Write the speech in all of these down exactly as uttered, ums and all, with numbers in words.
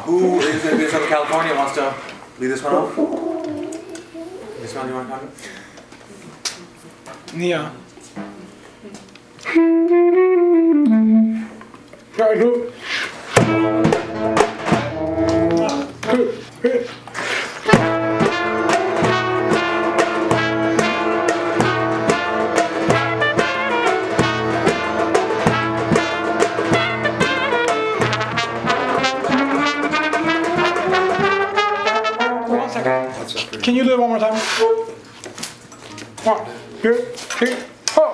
who is in Southern California wants to lead this one off? This one, you want to come? Nia. Try to. One second. Can you do it one more time? One, two, three, four.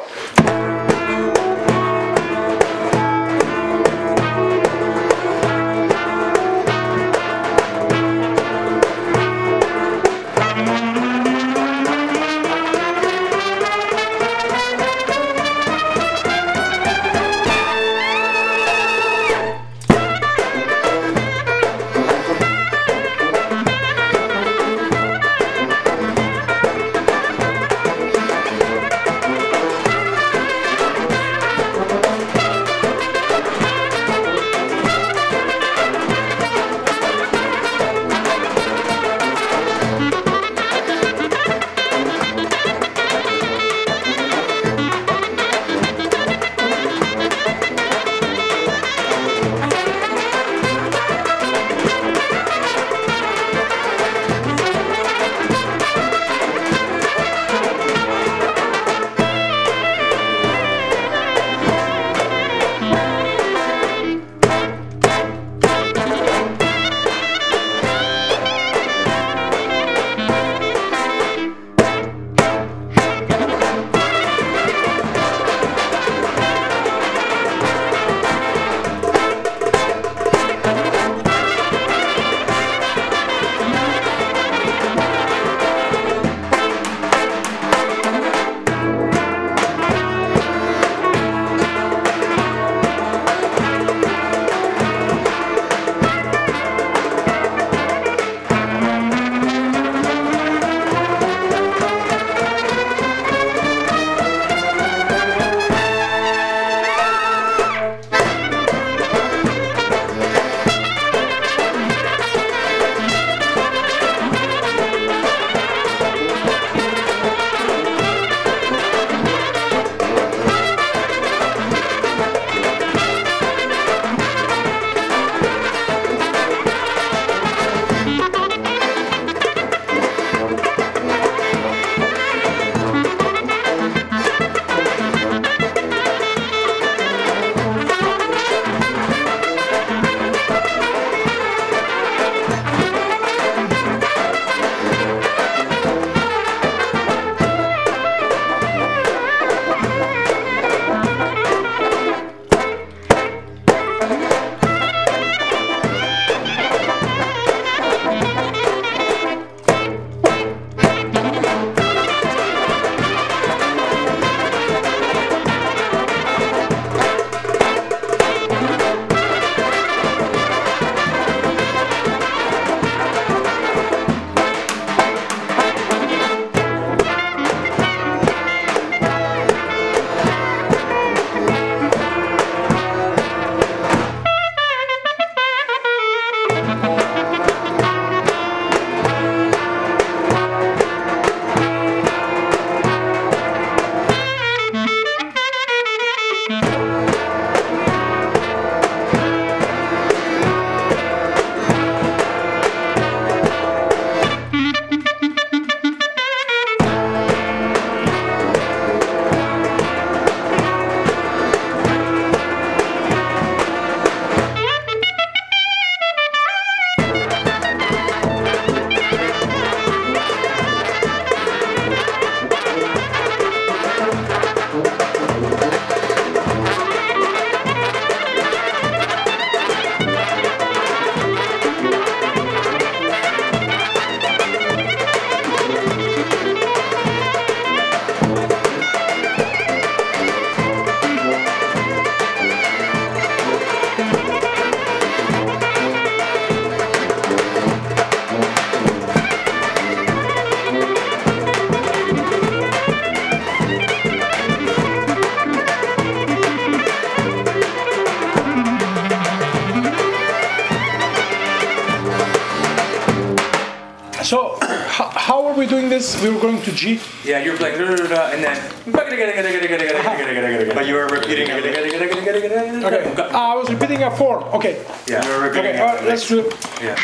So, h- how are we doing this? We were going to G. Yeah, you're playing, and then. But you were repeating everything. Okay. Uh, I was repeating a form. Okay. Yeah. You were repeating Okay. All right, let's do it. Yeah.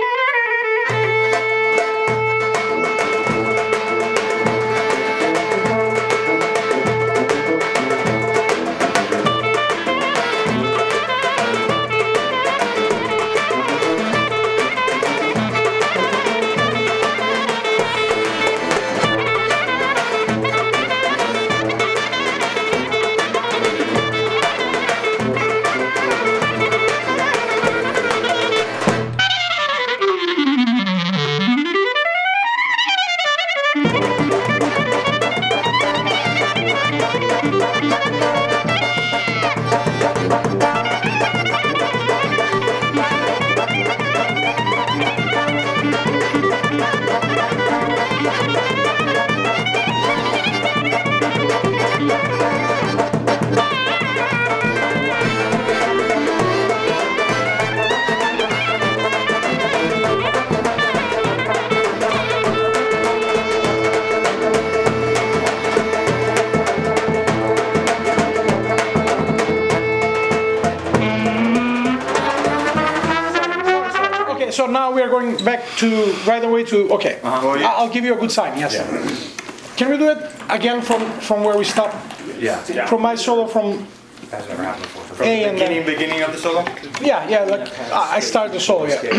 Okay, so now we are going back to right away to. Okay, Uh-huh. I- I'll give you a good sign. Yes. Can we do it again from from where we stopped? Yeah. From my solo from That's never happened before. From A the and beginning, then beginning of the solo? yeah, yeah. Like I I started the solo. Yeah.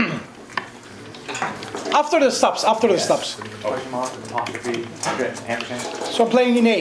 After the stops. After the stops. Question mark, apostrophe, ampersand. So I'm playing in A.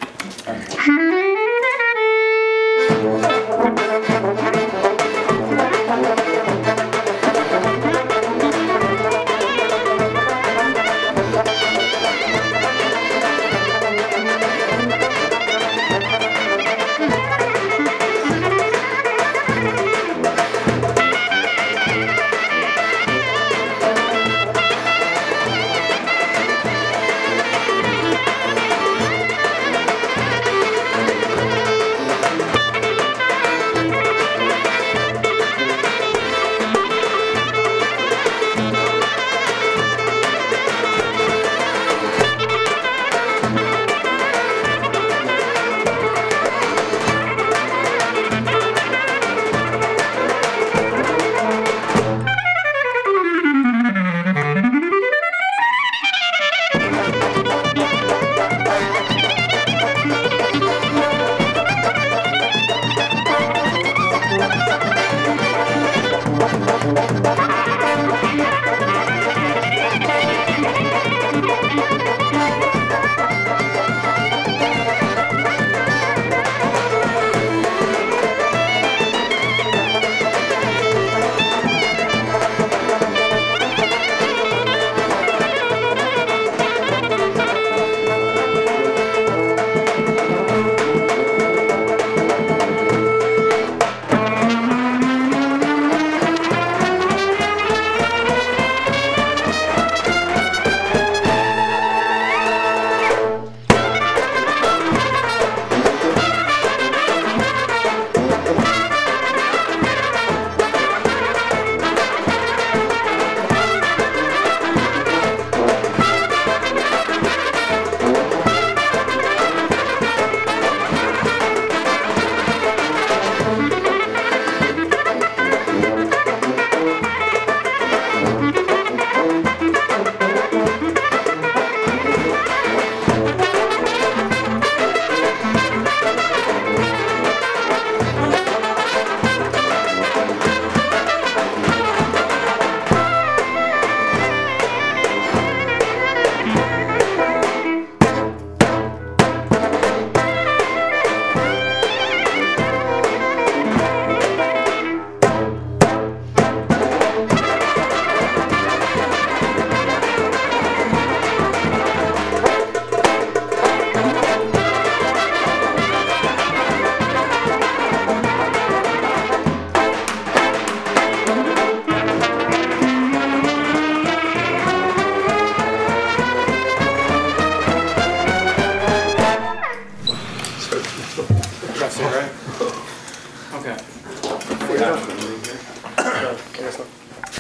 That's it, right? Okay. Yeah.